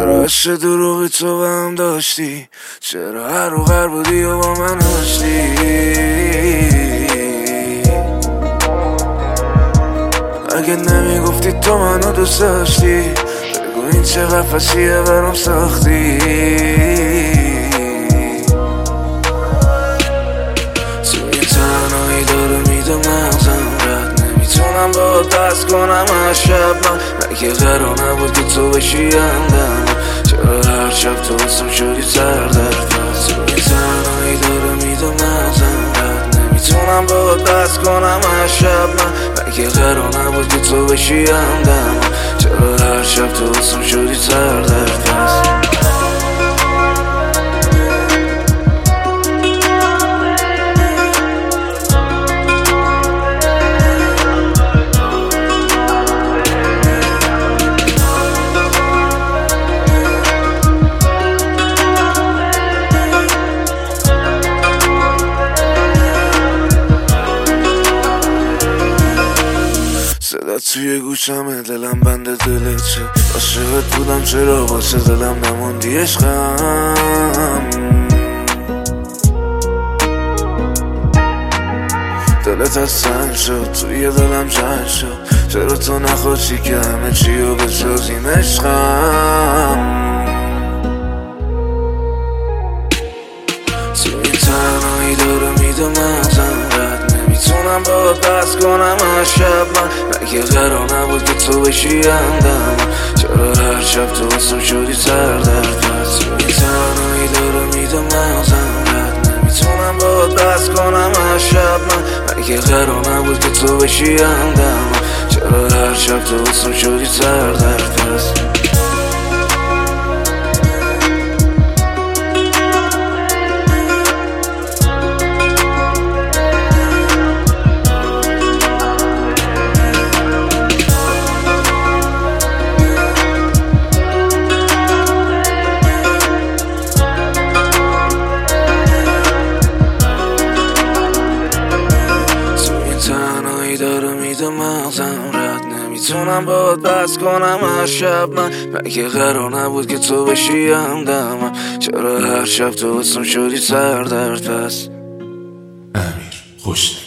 چرا عشق دروغی تو به هم داشتی؟ چرا هر و غر بودی و با من هاشتی؟ اگه نمیگفتی تو منو دوست داشتی، بگو این چه قفصیه برام ساختی. تو این تنهایی داره میده مغزم، رد نمیتونم با دست کنم از شب. من مگه قرار نبود که تو بشی همدم؟ چرا هر شب تو واسم شدی سردرد؟ تو این تنهایی داره میده مغزم، رد نمیتونم با دست کنم از شب. من مگه قرار نبود که تو بشی همدم؟ چرا هر شب تو واسم شدی سردرد؟ صدا توی گوشمه، دلم بند دلته. عاشقت بودم چرا واسه دلم نموندی عشقم؟ دلت از سنگ شد، توی دلم جنگ شد. چرا تو نخواستی که همه چیو بسازیم عشقم؟ تو این تنهایی داره میده مغزم، نمیتونم با دست کنم از شب. من مگه قرار نبود که تو بشی همدم؟ چرا هر شب تو واسم شدی سردرد؟ تو این تنهایی داره میده مغزم، رد نمیتونم با دست کنم از شب. من مگه قرار نبود که تو بشی همدم؟ چرا هر شب تو واسم شدی سردرد؟ داره میده مغزم، رد نمیتونم با دست کنم از شب. من مگه قرار نبود که تو بشی همدم؟ چرا هر شب تو واسم شدی سردرد؟ پس امیر خوش